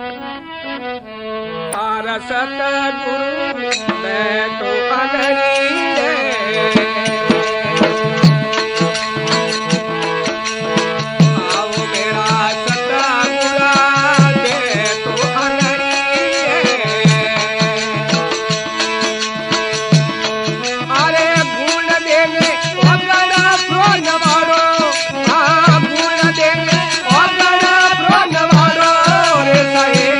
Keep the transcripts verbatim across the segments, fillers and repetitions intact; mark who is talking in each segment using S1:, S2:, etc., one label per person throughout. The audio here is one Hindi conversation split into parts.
S1: सतगुरु बैठो अनड़िए आओ मेरा सतगुरु बैठो अनड़िए अरे गुण देने अगड़ा प्रोन वारो हाँ गुण देने अगड़ा प्रोन वारो रे साहेब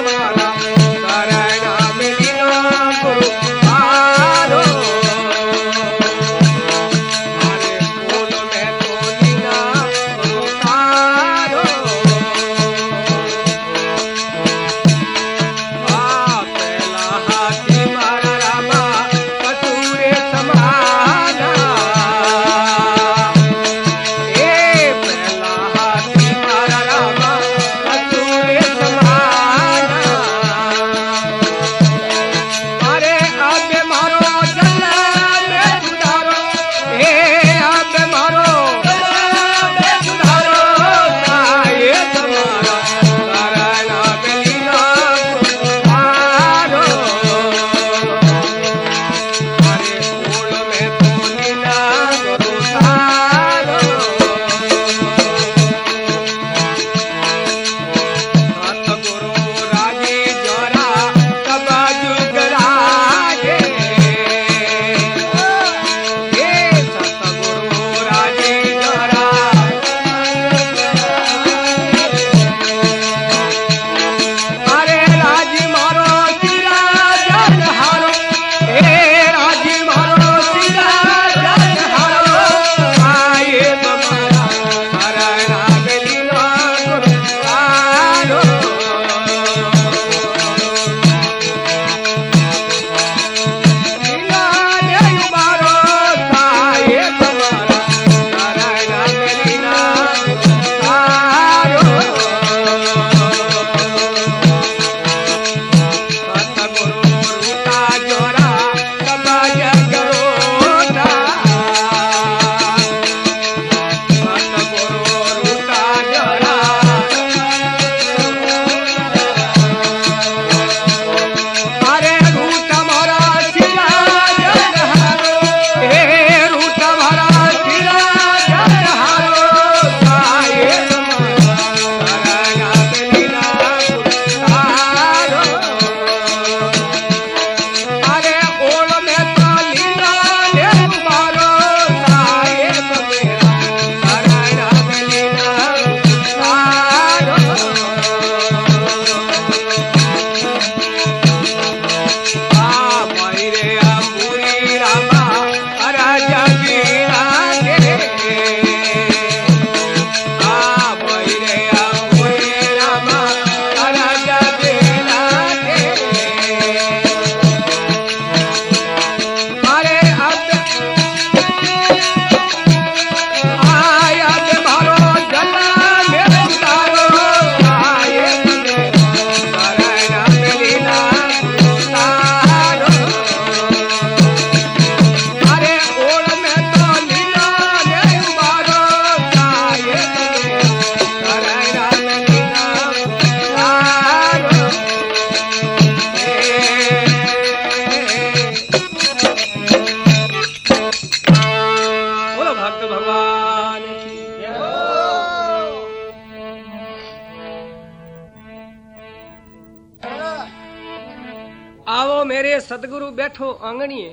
S1: आओ मेरे सतगुरु बैठो आंगणिए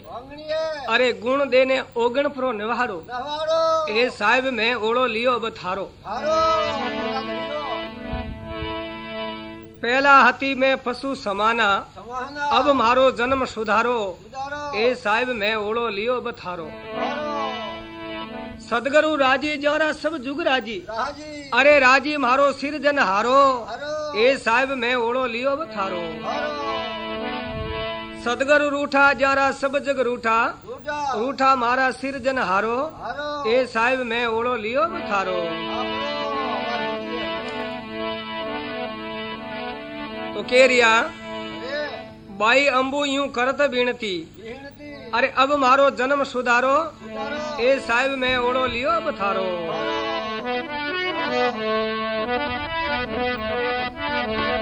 S1: अरे गुण देने ओगण प्रो निवारो ए साहिब में ओड़ो लियो बथारो पहला हती में पशु समाना अब मारो जन्म सुधारो ए साहिब में ओड़ो लियो बथारो सदगुरु राजी जोरा सब जुग राजी अरे राजी मारो सिर जन हारो ए साहिब में ओड़ो लियो बथारो सदगुरु रूठा जारा सब जग रूठा रूठा मारा सिर जन हारो ए साहिब में ओड़ो लियो बथारो तो के रिया बाई अंबू यूं करत बीणती अरे अब मारो जन्म सुधारो ए साहिब में ओड़ो लियो बथारो